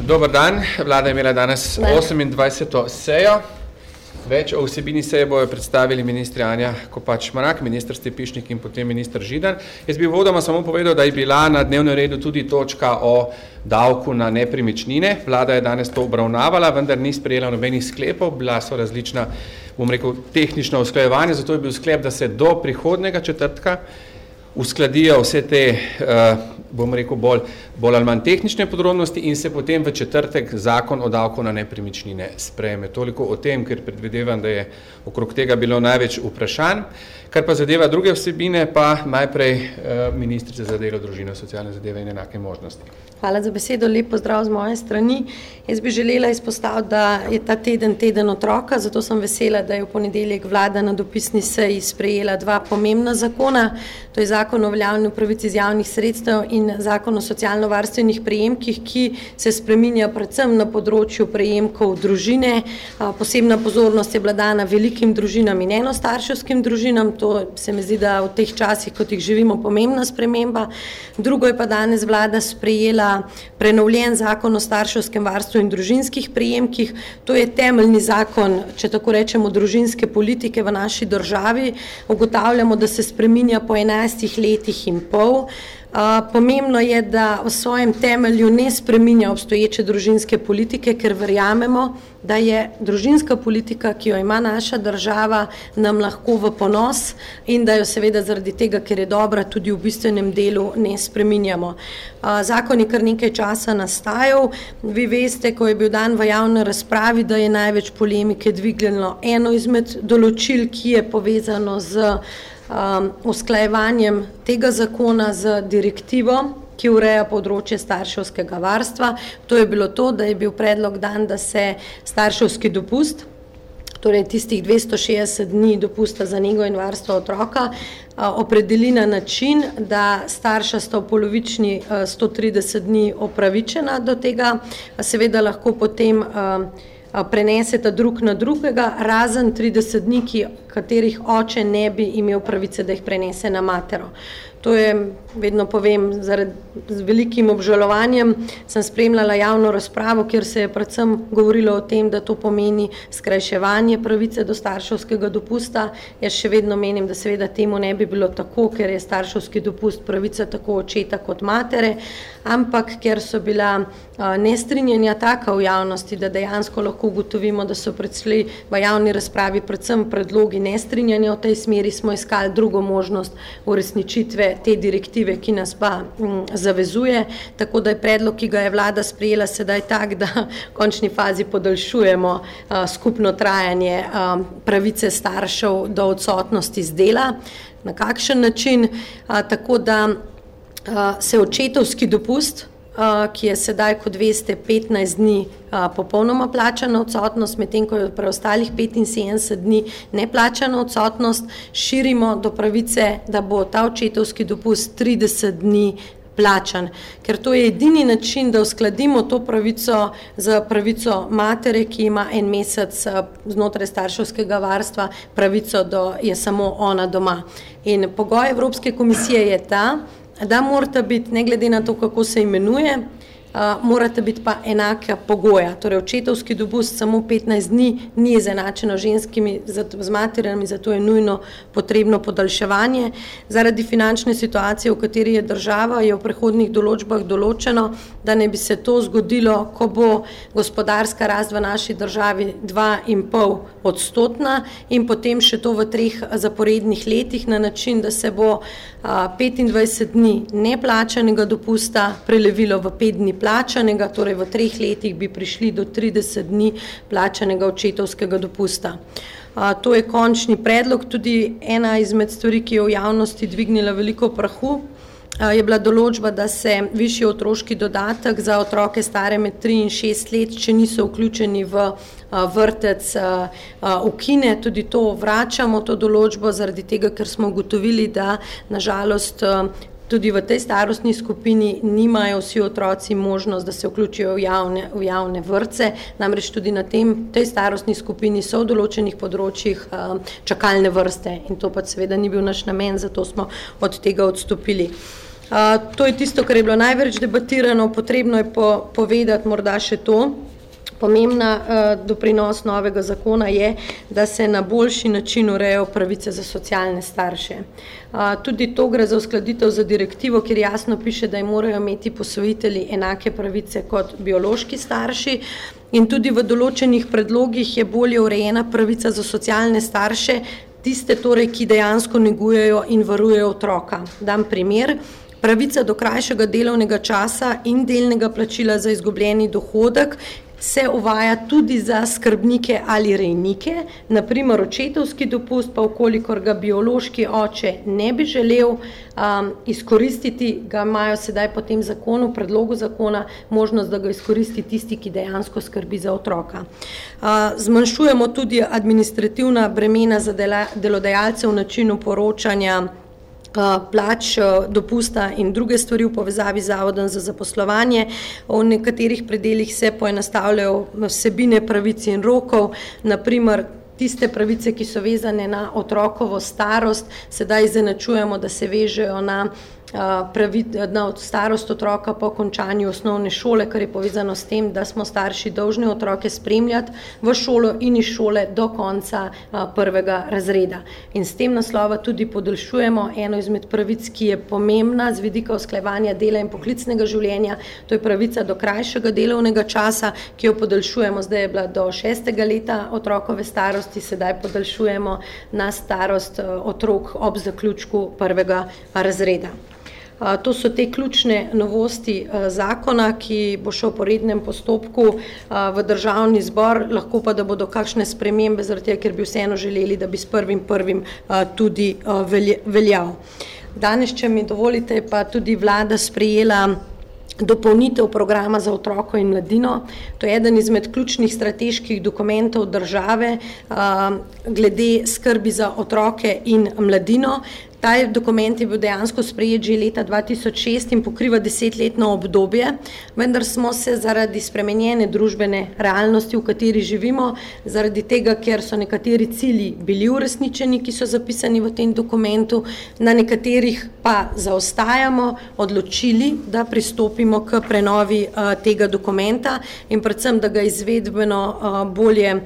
Dober dan, vlada je imela danes 28. sejo. Več o vsebini seje bojo predstavili ministri Anja Kopač Mrak, minister Stepišnik in potem minister Židan. Jaz bi uvodoma samo povedal, da je bila na dnevnem redu tudi točka o davku na nepremičnine. Vlada je danes to obravnavala, vendar ni sprejela nobenih sklepov, bila so različna, tehnična usklajevanja, zato je bil sklep, da se do prihodnega četrtka uskladijo vse te, bolj ali manj tehnične podrobnosti in se potem v četrtek zakon o davku na nepremičnine sprejme. Toliko o tem, ker predvidevam, da je okrog tega bilo največ vprašanj. Kar pa zadeva druge vsebine, pa najprej ministrica za delo, družino, socialne zadeve in enake možnosti. Hvala za besedo, lep pozdrav z moje strani. Jaz bi želela izpostaviti, da je ta teden otroka, zato sem vesela, da je v ponedeljek vlada na dopisni seji sprejela dva pomembna zakona, to je zakon o uveljavljanju pravic iz javnih sredstev in zakon o socialno-varstvenih prejemkih, ki se spreminja predvsem na področju prejemkov družine. Posebna pozornost je bila dana velikim družinam in enostarševskim družinam, to se mi zdi, da v teh časih, kot jih živimo, pomembna sprememba. Drugo je pa danes vlada sprejela prenovljen zakon o starševskem varstvu in družinskih prejemkih. To je temeljni zakon, če tako rečemo, družinske politike v naši državi. Ugotavljamo, da se spreminja po 11 letih in pol. Pomembno je, da v svojem temelju ne spreminja obstoječe družinske politike, ker verjamemo, da je družinska politika, ki jo ima naša država, nam lahko v ponos in da jo seveda zaradi tega, ker je dobra, tudi v bistvenem delu ne spreminjamo. Zakon je kar nekaj časa nastajal. Vi veste, ko je bil dan v javni razpravi, da je največ polemike dvignilo eno izmed določil, ki je povezano z usklajevanjem tega zakona z direktivo, ki ureja področje starševskega varstva. To je bilo to, da je bil predlog dan, da se starševski dopust, torej tistih 260 dni dopusta za nego in varstvo otroka, opredeli na način, da starša sta v polovični 130 dni opravičena do tega, seveda lahko potem preneseta drug na drugega, razen 30 dni, katerih oče ne bi imel pravice, da jih prenese na matero. To je, vedno povem, z velikim obžalovanjem sem spremljala javno razpravo, kjer se je predvsem govorilo o tem, da to pomeni skrajševanje pravice do starševskega dopusta. Jaz še vedno menim, da seveda temu ne bi bilo tako, ker je starševski dopust pravica tako očeta kot matere, ampak ker so bila nestrinjanja taka v javnosti, da dejansko lahko ugotovimo, da so prišli v javni razpravi predvsem predlogi nestrinjanja v tej smeri, smo iskali drugo možnost uresničitve te direktive, ki nas pa zavezuje, tako da je predlog, ki ga je vlada sprejela sedaj tak, da v končni fazi podaljšujemo skupno trajanje pravice staršev do odsotnosti z dela. Na kakšen način? Tako da se očetovski dopust, ki je sedaj, kot veste, 15 dni popolnoma plačana odsotnost, medtem ko je preostalih 75 dni neplačana odsotnost, širimo do pravice, da bo ta očetovski dopust 30 dni plačan, ker to je edini način, da uskladimo to pravico z pravico matere, ki ima en mesec znotraj starševskega varstva, pravico, da je samo ona doma. In pogoj Evropske komisije je ta, da morata biti, ne glede na to, kako se imenuje, morata biti pa enaka pogoja. Torej, očetovski dopust samo 15 dni ni izenačeno ženskimi z materami, zato je nujno potrebno podaljševanje. Zaradi finančne situacije, v kateri je država, je v prehodnih določbah določeno, da ne bi se to zgodilo, ko bo gospodarska rast v naši državi 2,5% in potem še to v 3 zaporednih letih na način, da se bo 25 dni neplačanega dopusta prelevilo v 5 dni plačanega, torej v 3 letih bi prišli do 30 dni plačanega očetovskega dopusta. To je končni predlog, tudi ena izmed stvari, ki je v javnosti dvignila veliko prahu, je bila določba, da se višji otroški dodatek za otroke stare med 3 in 6 let, če niso vključeni v vrtec, ukine. Tudi to vračamo, to določbo, zaradi tega, ker smo ugotovili, da nažalost tudi v tej starostni skupini nimajo vsi otroci možnost, da se vključijo v javne vrtce, namreč tudi na tej starostni skupini so v določenih področjih čakalne vrste in to pa seveda ni bil naš namen, zato smo od tega odstopili. To je tisto, kar je bilo največ debatirano, potrebno je povedati morda še to. Pomembna doprinos novega zakona je, da se na boljši način urejajo pravice za socialne starše. Tudi to gre za uskladitev za direktivo, kjer jasno piše, da morajo imeti posvojitelji enake pravice kot biološki starši, in tudi v določenih predlogih je bolje urejena pravica za socialne starše, tiste torej, ki dejansko negujejo in varujejo otroka. Dam primer. Pravica do krajšega delovnega časa in delnega plačila za izgubljeni dohodek se uvaja tudi za skrbnike ali rejnike, naprimer očetovski dopust, pa vkolikor ga biološki oče ne bi želel izkoristiti, ga imajo sedaj po tem zakonu, predlogu zakona, možnost, da ga izkoristi tisti, ki dejansko skrbi za otroka. Zmanjšujemo tudi administrativna bremena za delodajalce v načinu poročanja plač, dopusta in druge stvari v povezavi z Zavodom za zaposlovanje. V nekaterih predelih se poenostavljajo vsebine pravic in rokov, naprimer tiste pravice, ki so vezane na otrokovo starost, sedaj izenačujemo, da se vežejo na starost otroka po končanju osnovne šole, kar je povezano s tem, da smo starši dolžni otroke spremljati v šolo in iz šole do konca prvega razreda. In s tem naslova tudi podaljšujemo eno izmed pravic, ki je pomembna z vidika usklajevanja dela in poklicnega življenja, to je pravica do krajšega delovnega časa, ki jo podaljšujemo, zdaj je bila do 6. leta otrokove starosti, sedaj podaljšujemo na starost otrok ob zaključku prvega razreda. To so te ključne novosti zakona, ki bo šel po rednem postopku v državni zbor, lahko pa, da bodo kakšne spremembe, zaradi tega, ker bi vseeno želeli, da bi s 1.1. tudi veljal. Danes, če mi dovolite, pa tudi vlada sprejela dopolnitev programa za otroko in mladino. To je eden izmed ključnih strateških dokumentov države glede skrbi za otroke in mladino. Ta dokument je bil dejansko sprejet že leta 2006 in pokriva 10-letno obdobje, vendar smo se zaradi spremenjene družbene realnosti, v kateri živimo, zaradi tega, ker so nekateri cilji bili uresničeni, ki so zapisani v tem dokumentu, na nekaterih pa zaostajamo, odločili, da pristopimo k prenovi tega dokumenta in predvsem, da ga izvedbeno bolje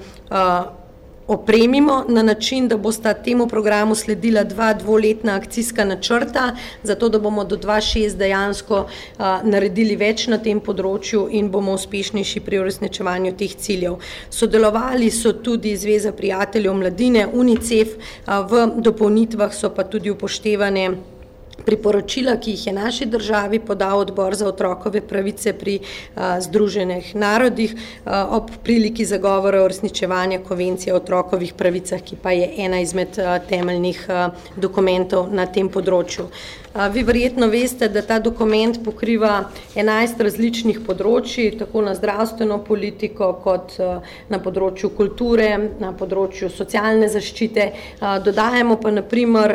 opremimo na način, da bosta temu programu sledila 2 dvoletna akcijska načrta, zato da bomo do 2026 dejansko naredili več na tem področju in bomo uspešnejši pri uresničevanju teh ciljev. Sodelovali so tudi Zveza prijateljev mladine, UNICEF, v dopolnitvah so pa tudi upoštevane priporočila, ki jih je naši državi podal Odbor za otrokove pravice pri Združenih narodih ob priliki zagovora uresničevanja konvencije o otrokovih pravicah, ki pa je ena izmed temeljnih dokumentov na tem področju. Vi verjetno veste, da ta dokument pokriva 11 različnih področji, tako na zdravstveno politiko kot na področju kulture, na področju socialne zaščite. Dodajamo pa na primer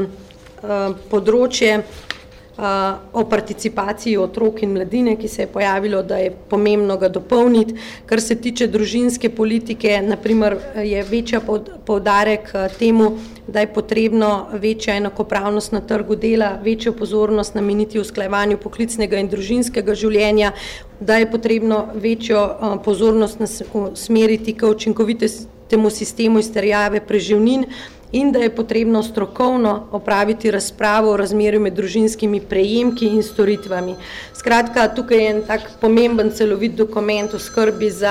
področje o participaciji otrok in mladine, ki se je pojavilo, da je pomembno ga dopolniti. Kar se tiče družinske politike, naprimer je večja poudarek temu, da je potrebno večja enakopravnost na trgu dela, večjo pozornost nameniti usklajevanju poklicnega in družinskega življenja, da je potrebno večjo pozornost usmeriti k učinkovitemu sistemu izterjave preživnin in da je potrebno strokovno opraviti razpravo o razmerju med družinskimi prejemki in storitvami. Skratka, tukaj je en tak pomemben celovit dokument o skrbi za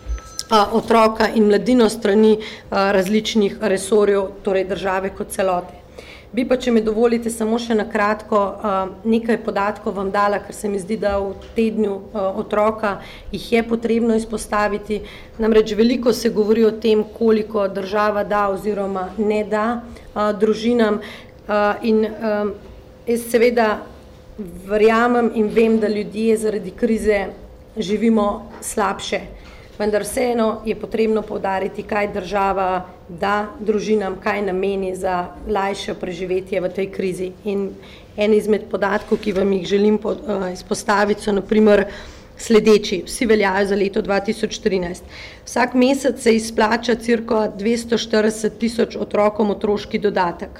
otroka in mladino strani različnih resorjev, torej države kot celote. Bi pa, če mi dovolite, samo še na kratko nekaj podatkov vam dala, ker se mi zdi, da v tednu otroka jih je potrebno izpostaviti. Namreč veliko se govori o tem, koliko država da oziroma ne da družinam in jaz seveda verjamem in vem, da ljudje zaradi krize živimo slabše. Vendar vseeno je potrebno poudariti, kaj država da družinam, kaj nameni za lajše preživetje v tej krizi. In en izmed podatkov, ki vam jih želim izpostaviti, so na primer sledeči. Vsi veljajo za leto 2013. Vsak mesec se izplača cirka 240 tisoč otrokom otroški dodatek.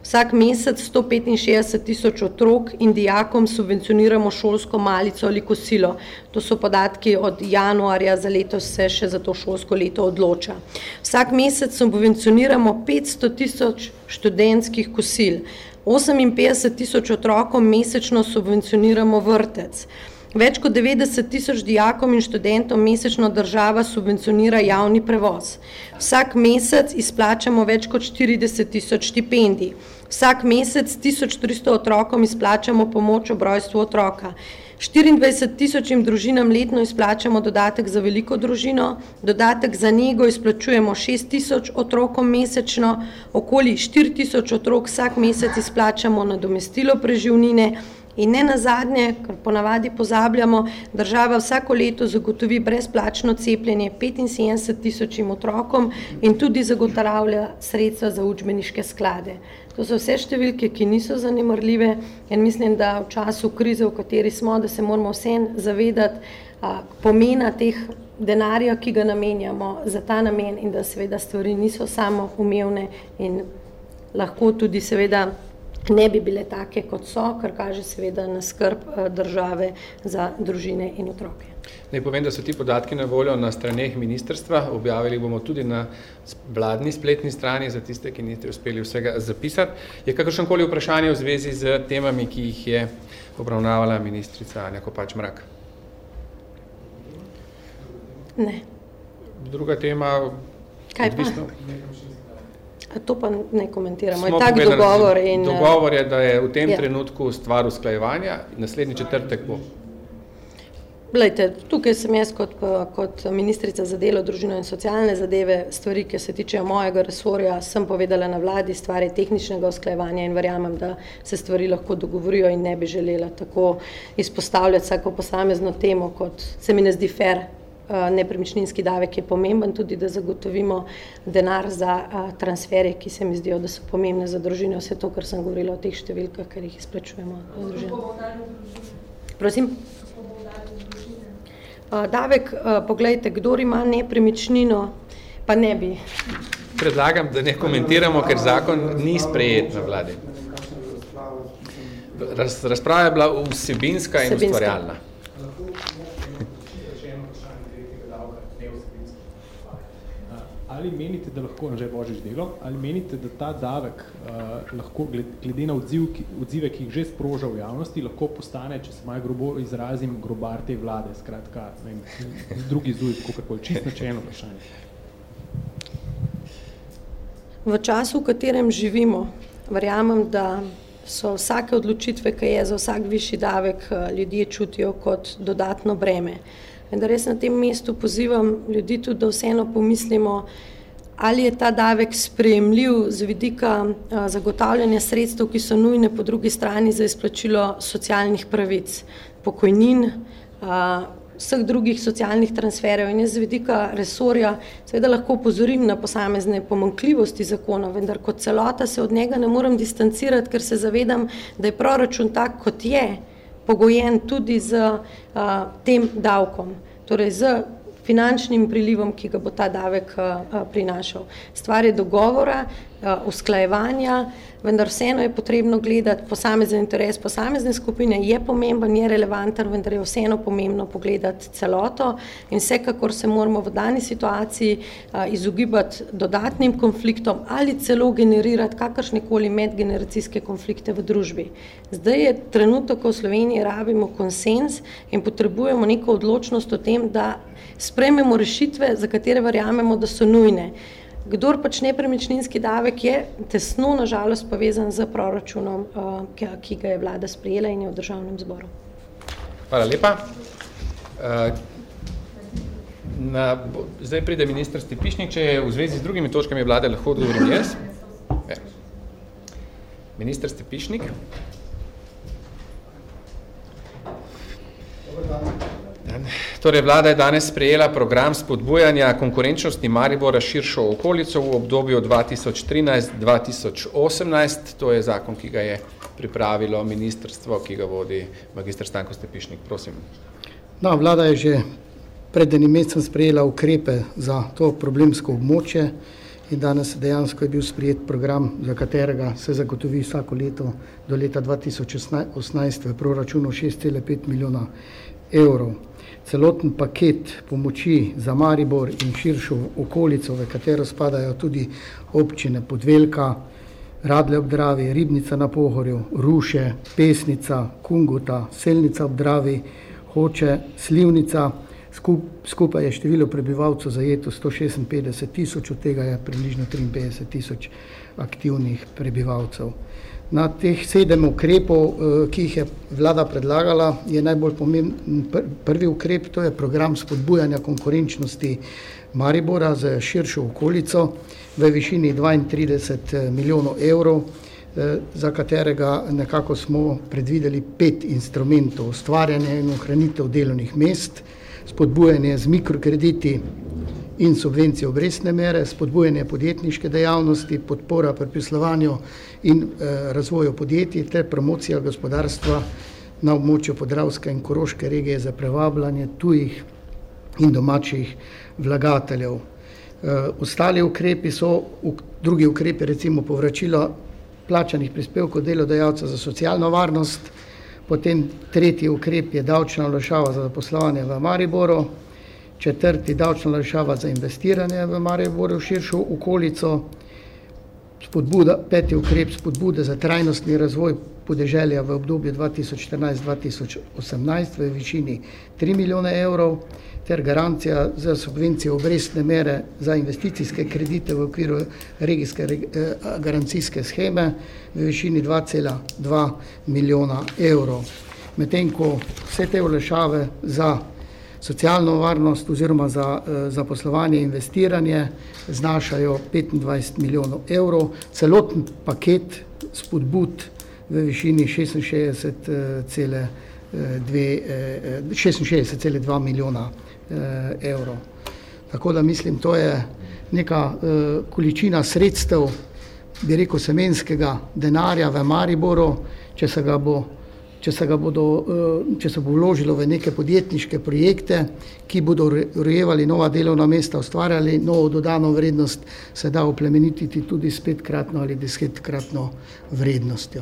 Vsak mesec 165.000 otrok in dijakom subvencioniramo šolsko malico ali kosilo. To so podatki od januarja, za letos se še za to šolsko leto odloča. Vsak mesec subvencioniramo 500.000 študentskih kosil. 58.000 otrokom mesečno subvencioniramo vrtec. Več kot 90.000 dijakom in študentom mesečno država subvencionira javni prevoz. Vsak mesec izplačamo več kot 40.000 štipendij. Vsak mesec 1300 otrokom izplačamo pomoč ob rojstvu otroka. 24.000 družinam letno izplačamo dodatek za veliko družino, dodatek za nego izplačujemo 6.000 otrokom mesečno, okoli 4.000 otrok vsak mesec izplačamo nadomestilo preživnine in ne nazadnje, ker ponavadi pozabljamo, država vsako leto zagotovi brezplačno cepljenje 75.000 otrokom in tudi zagotavlja sredstva za učbeniške sklade. To so vse številke, ki niso zanemarljive in mislim, da v času krize, v kateri smo, da se moramo vsem zavedati pomena teh denarja, ki ga namenjamo za ta namen in da seveda stvari niso samo umevne in lahko tudi seveda ne bi bile take, kot so, kar kaže seveda na skrb države za družine in otroke. Naj povem, da so ti podatki na voljo na straneh ministrstva, objavili bomo tudi na vladni spletni strani za tiste, ki niste uspeli vsega zapisati. Je kakršnokoli vprašanje v zvezi z temami, ki jih je obravnavala ministrica Anja Kopač Mrak? Ne. Druga tema? Kaj pa? To pa ne komentiramo. Je tak dogovor in... Dogovor je, da je v tem trenutku stvar usklajevanja, naslednji četrtek bo. Glejte, tukaj sem jaz kot ministrica za delo, družino in socialne zadeve, stvari, ki se tičejo mojega resorja, sem povedala na vladi, stvari tehničnega usklajevanja in verjamem, da se stvari lahko dogovorijo in ne bi želela tako izpostavljati vsako posamezno temo, kot se mi ne zdi fair. Nepremičninski davek je pomemben tudi, da zagotovimo denar za transfere, ki se mi zdijo, da so pomembne za družine, vse to, kar sem govorila o teh številkah, ker jih izplačujemo za družine. Prosim? Davek, poglejte, kdor ima nepremičnino, pa ne bi. Predlagam, da ne komentiramo, ker zakon ni sprejet na vladi. Razprava je bila vsebinska in ustvarjalna. Ali menite, da lahko, Anže Božič delo, ali menite, da ta davek lahko glede na odzive, ki jih že sproža v javnosti, lahko postane, če se malo grobo izrazim, grobar te vlade, skratka, drugi zuj, kakorkoli, čisto načelno vprašanje? V času, v katerem živimo, verjamem, da so vsake odločitve, ki je za vsak višji davek, ljudje čutijo kot dodatno breme. Vendar res na tem mestu pozivam ljudi tudi, da vseeno pomislimo, ali je ta davek sprejemljiv z vidika zagotavljanja sredstev, ki so nujne po drugi strani za izplačilo socialnih pravic, pokojnin, vseh drugih socialnih transferjev in jaz z vidika resorja seveda lahko opozorim na posamezne pomanjkljivosti zakona, vendar kot celota se od njega ne morem distancirati, ker se zavedam, da je proračun tak, kot je, pogojen tudi z tem davkom, torej z finančnim prilivom, ki ga bo ta davek prinašal. Stvar je dogovora, usklajevanja, vendar vseeno je potrebno gledati posamezen interes posamezne skupine, je pomemben, je relevanten, vendar je vseeno pomembno pogledati celoto in vsekakor se moramo v dani situaciji izogibati dodatnim konfliktom ali celo generirati kakršnekoli medgeneracijske konflikte v družbi. Zdaj je trenutek, ko v Sloveniji rabimo konsens in potrebujemo neko odločnost o tem, da sprejmemo rešitve, za katere verjamemo, da so nujne. Kdor pač nepremičninski davek je tesno, nažalost, povezan z proračunom, ki ga je vlada sprejela in je v državnem zboru. Hvala lepa. Zdaj pride minister Stepišnik, če je v zvezi z drugimi točkami vlade, lahko odgovorim jaz. Minister Stepišnik. Torej, vlada je danes sprejela program spodbujanja konkurenčnosti Maribora širšo okolico v obdobju 2013-2018. To je zakon, ki ga je pripravilo ministrstvo, ki ga vodi magister Stanko Stepišnik. Prosim. No, vlada je že pred enim mesecem sprejela ukrepe za to problemsko območje in danes dejansko je bil sprejet program, za katerega se zagotovi vsako leto do leta 2018 v proračunu 6,5 milijona evrov. Celoten paket pomoči za Maribor in širšo okolico, v katero spadajo tudi občine Podvelka, Radlje ob Dravi, Ribnica na Pohorju, Ruše, Pesnica, Kungota, Selnica ob Dravi, Hoče, Slivnica. Skupaj je število prebivalcev zajeto 156 tisoč, od tega je približno 53 tisoč aktivnih prebivalcev. Na teh 7 ukrepov, ki jih je vlada predlagala, je najbolj pomemben prvi ukrep, to je program spodbujanja konkurenčnosti Maribora z širšo okolico v višini 32 milijonov evrov, za katerega nekako smo predvideli 5 instrumentov: ustvarjanje in ohranitev delovnih mest, spodbujanje z mikrokrediti in subvencije obrestne mere, spodbujanje podjetniške dejavnosti, podpora pri poslovanju in razvoju podjetij ter promocija gospodarstva na območju Podravske in Koroške regije za privabljanje tujih in domačih vlagateljev. Ostali ukrepi so, drugi ukrepi, recimo povračilo plačanih prispevkov delodajalca za socialno varnost, potem tretji ukrep je davčna olajšava za zaposlovanje v Mariboru, četrti davčna olajšava za investiranje v Mariboru v širšo okolico, peti ukrep spodbude za trajnostni razvoj podeželja v obdobju 2014-2018 v višini 3 milijone evrov ter garancija za subvencijo obrestne mere za investicijske kredite v okviru regijske garancijske sheme v višini 2,2 milijona evrov. Medtem ko vse te olajšave za socialno varnost oziroma za zaposlovanje in investiranje znašajo 25 milijonov evrov, celoten paket spodbud v višini 66,2 milijona evrov. Tako da mislim, to je neka količina sredstev, bi rekel, semenskega denarja v Mariboru, če se bo vložilo v neke podjetniške projekte, ki bodo rojevali nova delovna mesta, ustvarjali novo dodano vrednost, se da oplemenititi tudi s 5-kratno ali 10-kratno vrednostjo.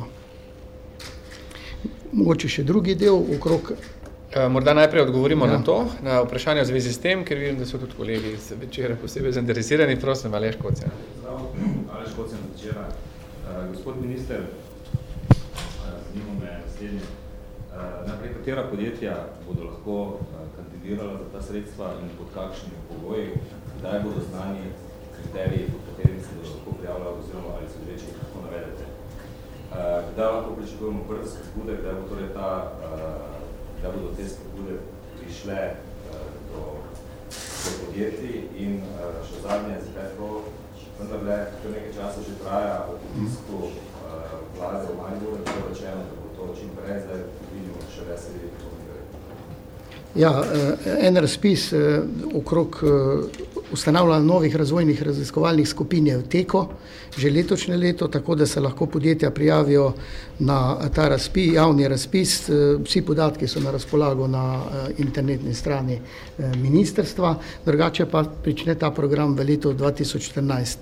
Mogoče še drugi del okrog. Morda najprej odgovorimo na to, na vprašanje v zvezi s tem, ker vidim, da so tudi kolegi iz večera posebej zainteresirani. Prosim, Aleš Kocjan. Aleš Kocjan od večera. Gospod minister, zanima me naslednje. Najprej, katera podjetja bodo lahko kandidirala za ta sredstva in pod kakšnimi pogoji, kdaj bodo znani kriteriji, pod katerimi se bodo lahko prijavljali oziroma ali se več lahko navedete. Kdaj lahko pričakujemo prve spodbude, kdaj bo torej kdaj bodo te spodbude prišle do podjetij in še zadnje, zakaj to vendarle kar nekaj časa že traja ob obisku vlade v Mariboru, da bo rečeno, da bo to čim prej, zdaj vidimo še veseli to. Ja, en razpis okrog ustanavljanja novih razvojnih raziskovalnih skupin je v teku že letošnje leto, tako da se lahko podjetja prijavijo na ta razpis, javni razpis. Vsi podatki so na razpolago na internetni strani ministrstva, drugače pa prične ta program v letu 2014.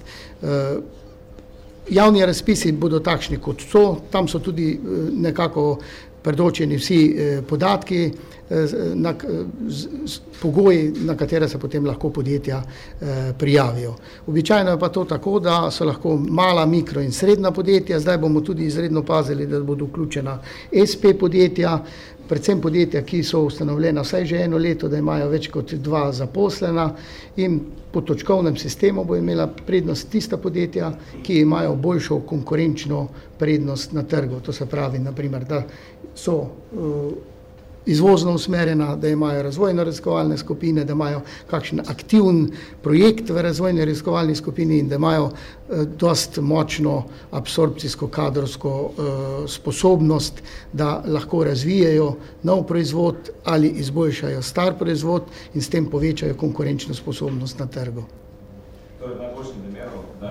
Javni razpisi bodo takšni kot so, tam so tudi nekako predočeni vsi podatki, pogoji, na katere se potem lahko podjetja prijavijo. Običajno je pa to tako, da so lahko mala, mikro in srednja podjetja, zdaj bomo tudi izredno pazili, da bodo vključena SP podjetja, predvsem podjetja, ki so ustanovljena vsaj že 1 leto, da imajo več kot 2 zaposlena, in po točkovnem sistemu bo imela prednost tista podjetja, ki imajo boljšo konkurenčno prednost na trgu. To se pravi, naprimer, da so izvozno usmerjena, da imajo razvojno-raziskovalne skupine, da imajo kakšen aktiven projekt v razvojno-raziskovalni skupini in da imajo dost močno absorpcijsko kadrovsko sposobnost, da lahko razvijajo nov proizvod ali izboljšajo star proizvod in s tem povečajo konkurenčno sposobnost na trgu. To je najboljšem primeru, da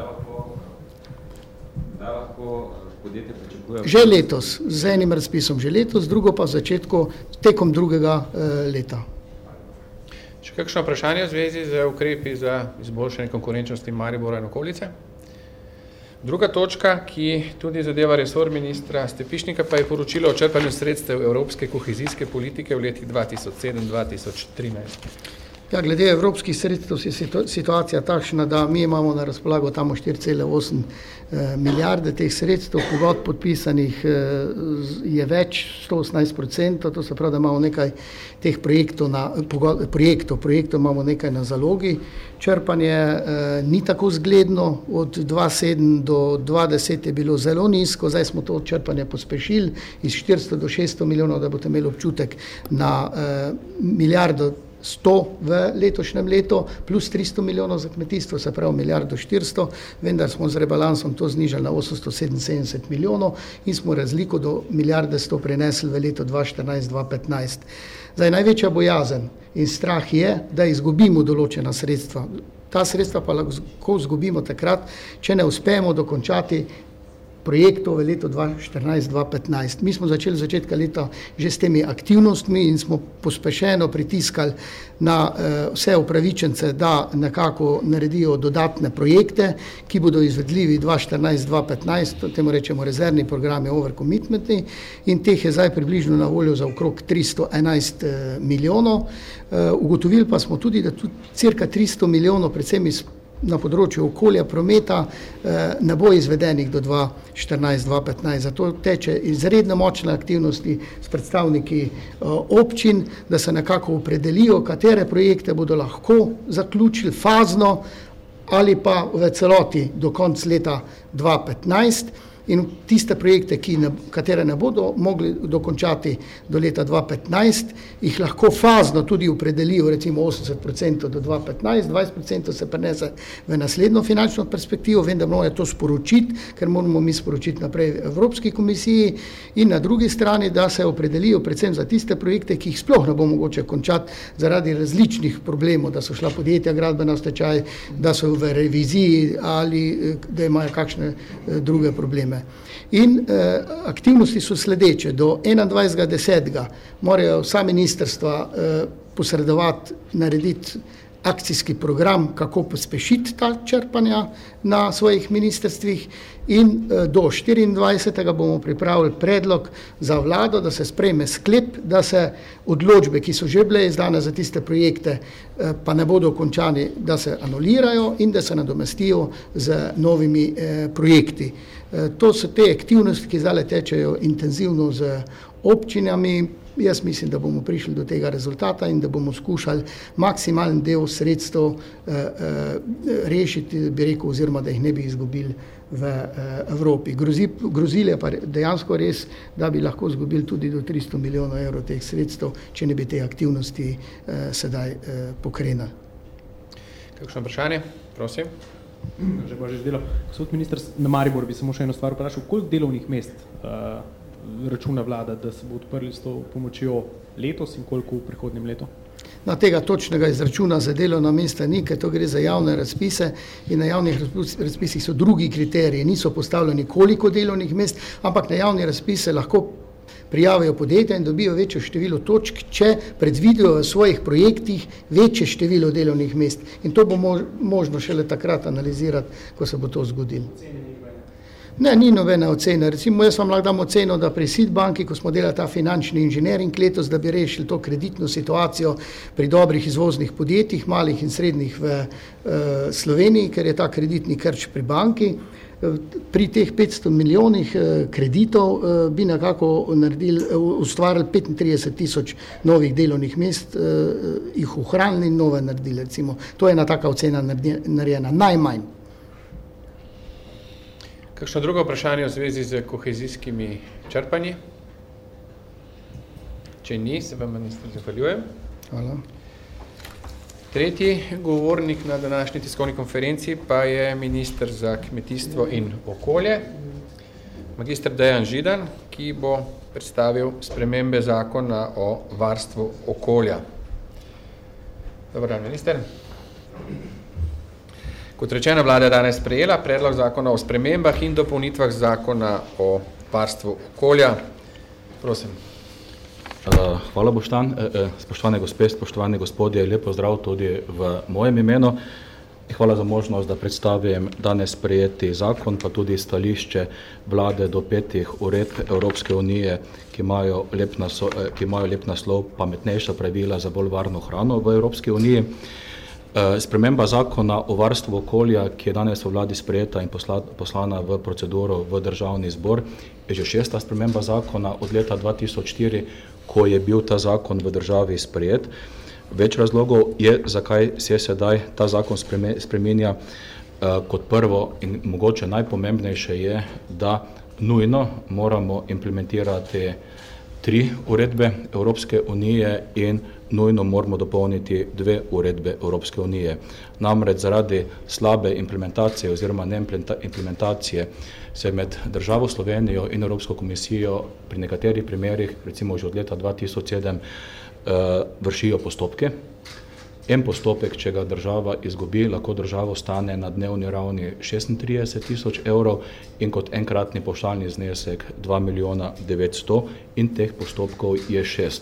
lahko podjetje pričakuje? Že letos, z enim razpisom že letos, drugo pa v začetku, tekom drugega leta. Še kakšno vprašanje v zvezi z ukrepi za izboljšanje konkurenčnosti Maribora in okolice? Druga točka, ki tudi zadeva resor ministra Stepišnika, pa je poročilo o črpanju sredstev Evropske kohezijske politike v letih 2007-2013. Ja, glede evropskih sredstev je situacija takšna, da mi imamo na razpolago tamo 4,8 milijarde teh sredstev, pogodb podpisanih je več, 118%, to se pravi, da imamo nekaj teh projektov imamo nekaj na zalogi. Črpanje ni tako zgledno, od 2007 do 2020 je bilo zelo nizko, zdaj smo to črpanje pospešili iz 400 do 600 milijonov, da boste imeli občutek na milijardo 100 v letošnjem letu, plus 300 milijonov za kmetijstvo, se pravi milijardo 400, vendar smo z rebalansom to znižali na 877 milijonov in smo razliko do milijarde 100 prenesli v leto 2014-2015. Zdaj, največja bojazen in strah je, da izgubimo določena sredstva. Ta sredstva pa lahko izgubimo takrat, če ne uspemo dokončati projektov v letu 2014-2015. Mi smo začeli začetka leta že s temi aktivnostmi in smo pospešeno pritiskali na vse upravičence, da nekako naredijo dodatne projekte, ki bodo izvedljivi 2014-2015, temu rečemo rezervni programi overcommitmenti, in teh je zdaj približno na voljo za okrog 311 milijonov. Ugotovili pa smo tudi, da tudi cirka 300 milijonov, predvsem na področju okolja, prometa, ne bo izvedenih do 2014-2015. Zato teče izredno močne aktivnosti s predstavniki občin, da se nekako opredelijo, katere projekte bodo lahko zaključili fazno ali pa v celoti do konca leta 2015. In tiste projekte, katere ne bodo mogli dokončati do leta 2015, jih lahko fazno tudi opredelijo, recimo 80% do 2015, 20% se prenese v naslednjo finančno perspektivo, vendar moramo to sporočiti, ker moramo mi sporočiti naprej Evropski komisiji, in na drugi strani, da se opredelijo predvsem za tiste projekte, ki jih sploh ne bo mogoče končati zaradi različnih problemov, da so šla podjetja gradbena v stečaj, da so v reviziji ali da imajo kakšne druge probleme. In aktivnosti so sledeče. Do 21.10. morajo vsa ministrstva posredovati, narediti akcijski program, kako pospešiti ta črpanja na svojih ministrstvih, in do 24. bomo pripravili predlog za vlado, da se sprejme sklep, da se odločbe, ki so že bile izdane za tiste projekte, pa ne bodo končani, da se anulirajo in da se nadomestijo z novimi projekti. To so te aktivnosti, ki zdaj tečejo intenzivno z občinami. Jaz mislim, da bomo prišli do tega rezultata in da bomo skušali maksimalen del sredstev rešiti, bi rekel, oziroma da jih ne bi izgubili v Evropi. Grozili je pa dejansko res, da bi lahko izgubili tudi do 300 milijonov evrov teh sredstev, če ne bi te aktivnosti sedaj pokrenili. Kakšno vprašanje? Prosim. Že bo že zdelo. Gospod minister, na Maribor bi samo še eno stvar vprašal, koliko delovnih mest računa vlada, da se bo odprli s to pomočjo letos in koliko v prihodnjem letu? Na tega točnega izračuna za delovna mesta ni, ker to gre za javne razpise in na javnih razpisih so drugi kriteriji, niso postavljeni koliko delovnih mest, ampak na javni razpise lahko prijavijo podjetja in dobijo večjo število točk, če predvidijo v svojih projektih večje število delovnih mest. In to bo možno šele takrat analizirati, ko se bo to zgodilo. Ne, ni nobene ocene. Recimo, jaz vam lahko dam oceno, da pri SID banki, ko smo delali ta finančni inženiring letos, da bi rešili to kreditno situacijo pri dobrih izvoznih podjetjih, malih in srednjih v Sloveniji, ker je ta kreditni krč pri banki. Pri teh 500 milijonih kreditov bi nekako ustvarili 35,000 novih delovnih mest, jih ohranili in nove naredili. Recimo. To je ena taka ocena narejena, najmanj. Kakšno drugo vprašanje v zvezi z kohezijskimi črpanji? Če ni, se vam minister zahvaljujem. Hvala. Tretji govornik na današnji tiskovni konferenci pa je minister za kmetijstvo in okolje, magister Dejan Židan, ki bo predstavil spremembe zakona o varstvu okolja. Dobar dan, minister. Kot rečeno, vlada je danes sprejela predlog zakona o spremembah in dopolnitvah zakona o varstvu okolja. Prosim. Hvala, Boštan. Spoštovane gospe, spoštovani gospodje, lep pozdrav tudi v mojem imenu. Hvala za možnost, da predstavim danes sprejeti zakon, pa tudi stališče vlade do 5 uredb Evropske unije, ki imajo lep naslov pametnejša pravila za bolj varno hrano v Evropski uniji. Sprememba zakona o varstvu okolja, ki je danes v vladi sprejeta in poslana v proceduro v državni zbor, je že 6. sprememba zakona od leta 2004, ko je bil ta zakon v državi sprejet. Več razlogov je, zakaj se sedaj ta zakon spreminja. Kot prvo in mogoče najpomembnejše je, da nujno moramo implementirati 3 uredbe Evropske unije in nujno moramo dopolniti 2 uredbe Evropske unije. Namreč zaradi slabe implementacije oziroma neimplementacije se med državo Slovenijo in Evropsko komisijo pri nekaterih primerih, recimo že od leta 2007, vršijo postopke. En postopek, če ga država izgubi, lahko državo stane na dnevni ravni 36.000 evrov in kot enkratni pavšalni znesek 2.900.000 in teh postopkov je 6.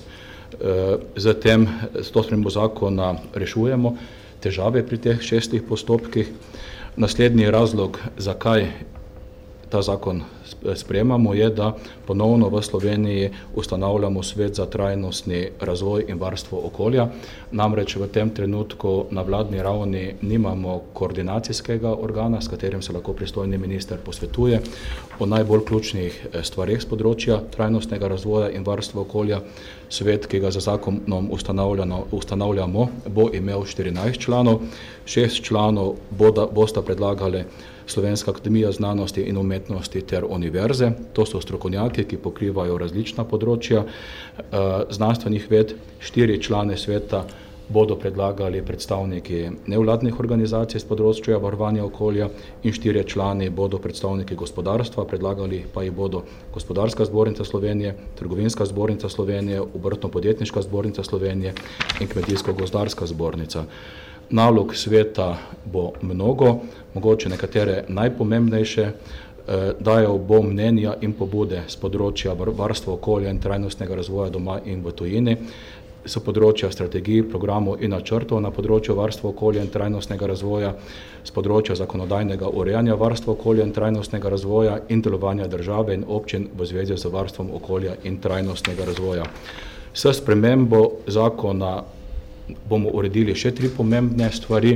Zatem s to spremembo zakona rešujemo težave pri teh 6 postopkih. Naslednji razlog, zakaj ta zakon sprejemamo, je, da ponovno v Sloveniji ustanavljamo svet za trajnostni razvoj in varstvo okolja. Namreč v tem trenutku na vladni ravni nimamo koordinacijskega organa, s katerim se lahko pristojni minister posvetuje o najbolj ključnih stvareh z področja trajnostnega razvoja in varstva okolja. Svet, ki ga za zakonom ustanavljamo, bo imel 14 članov, 6 članov bosta predlagali Slovenska akademija znanosti in umetnosti ter univerze. To so strokovnjaki, ki pokrivajo različna področja znanstvenih ved. 4 člane sveta bodo predlagali predstavniki nevladnih organizacij z področja varovanja okolja in 4 člani bodo predstavniki gospodarstva, predlagali pa jih bodo Gospodarska zbornica Slovenije, Trgovinska zbornica Slovenije, Obrtno-podjetniška zbornica Slovenije in Kmetijsko-gozdarska zbornica. Nalog sveta bo mnogo, mogoče nekatere najpomembnejše. Dajal bo mnenja in pobude z področja varstva okolja in trajnostnega razvoja doma in v tujini, s področja strategij, programov in načrtov na področju varstva okolja in trajnostnega razvoja, s področja zakonodajnega urejanja varstva okolja in trajnostnega razvoja in delovanja države in občin v zvezi z varstvom okolja in trajnostnega razvoja. S spremembo zakona bomo uredili še 3 pomembne stvari.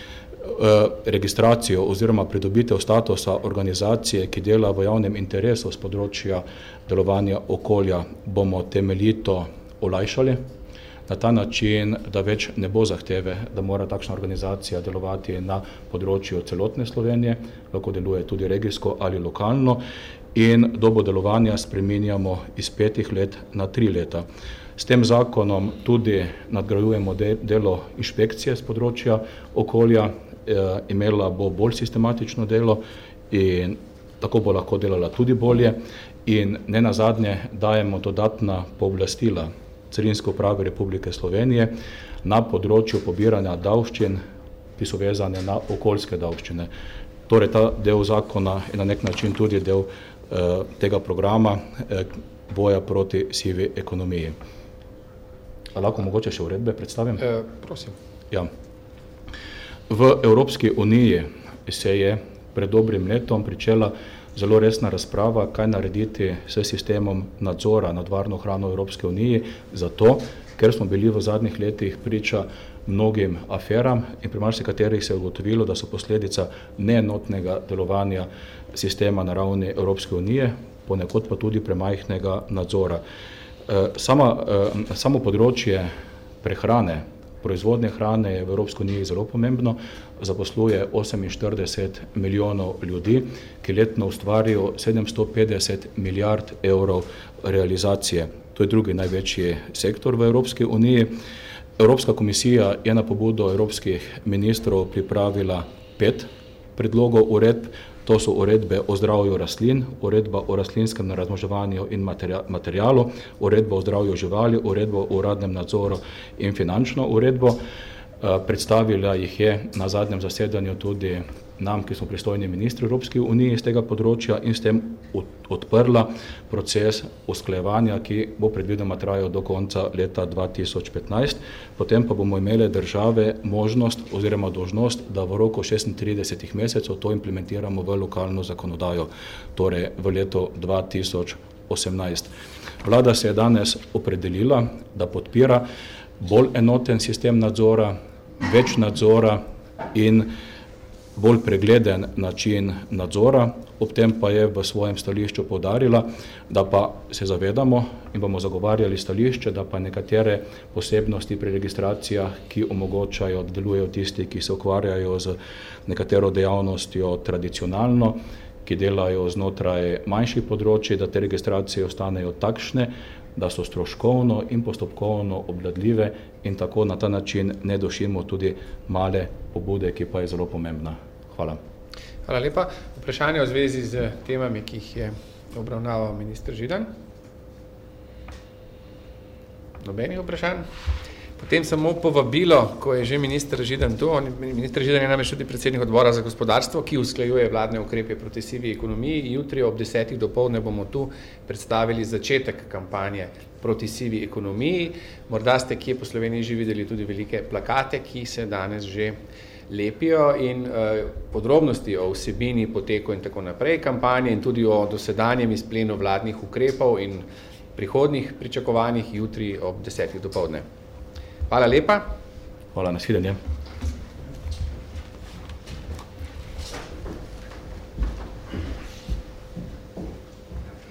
Registracijo oziroma pridobitev statusa organizacije, ki dela v javnem interesu z področja delovanja okolja, bomo temeljito olajšali. Na ta način, da več ne bo zahteve, da mora takšna organizacija delovati na področju celotne Slovenije, lahko deluje tudi regijsko ali lokalno, in dobo delovanja spreminjamo iz 5 let na 3 leta. S tem zakonom tudi nadgrajujemo delo inšpekcije z področja okolja, imela bo bolj sistematično delo in tako bo lahko delala tudi bolje in ne nazadnje dajemo dodatna pooblastila Carinske uprave Republike Slovenije na področju pobiranja davščin, ki so vezane na okoljske davščine. Torej ta del zakona je na nek način tudi del tega programa boja proti sivi ekonomiji. A lahko mogoče še uredbe predstavim? Prosim. Ja. V Evropski uniji se je pred dobrim letom pričela zelo resna razprava, kaj narediti s sistemom nadzora nad varno hrano v Evropske uniji, zato, ker smo bili v zadnjih letih priča mnogim aferam in pri marsikaterih se je ugotovilo, da so posledica neenotnega delovanja sistema na ravni Evropske unije, ponekod pa tudi premajhnega nadzora. Samo področje prehrane, proizvodnje hrane je v Evropski uniji zelo pomembno, zaposluje 48 milijonov ljudi, ki letno ustvarijo 750 milijard evrov realizacije. To je drugi največji sektor v Evropski uniji. Evropska komisija je na pobudo evropskih ministrov pripravila 5 predlogov uredb. To so uredbe o zdravju rastlin, uredba o rastlinskem razmnoževanju in materialu, uredba o zdravju živali, uredba o uradnem nadzoru in finančno uredbo. Predstavila jih je na zadnjem zasedanju tudi nam, ki smo pristojni ministri Evropske unije iz tega področja in s tem odprla proces usklajevanja, ki bo predvidoma trajal do konca leta 2015. Potem pa bomo imeli države možnost oziroma dolžnost, da v roku 36 mesecev to implementiramo v lokalno zakonodajo, torej v letu 2018. Vlada se je danes opredelila, da podpira bolj enoten sistem nadzora, več nadzora in bolj pregleden način nadzora. Ob tem pa je v svojem stališču poudarila, da pa se zavedamo in bomo zagovarjali stališče, da pa nekatere posebnosti pri registracijah, ki omogočajo, da delujejo tisti, ki se ukvarjajo z nekatero dejavnostjo tradicionalno, ki delajo znotraj manjših področji, da te registracije ostanejo takšne, da so stroškovno in postopkovno obvladljive in tako na ta način ne dušimo tudi male pobude, ki pa je zelo pomembna. Hvala. Hvala lepa. Vprašanje v zvezi z temami, ki jih je obravnaval minister Židan. Nobenih vprašanj? Potem samo povabilo, ko je že minister Židan tu. Minister Židan je namreč tudi predsednik odbora za gospodarstvo, ki usklajuje vladne ukrepe proti sivi ekonomiji. Jutri ob 10. dopoldne bomo tu predstavili začetek kampanje proti sivi ekonomiji. Morda ste kje po Sloveniji že videli tudi velike plakate, ki se danes že lepijo in podrobnosti o vsebini, poteku in tako naprej kampanje in tudi o dosedanjem izplenu vladnih ukrepov in prihodnjih pričakovanjih jutri ob 10. dopoldne. Hvala lepa. Hvala, nasvidenje.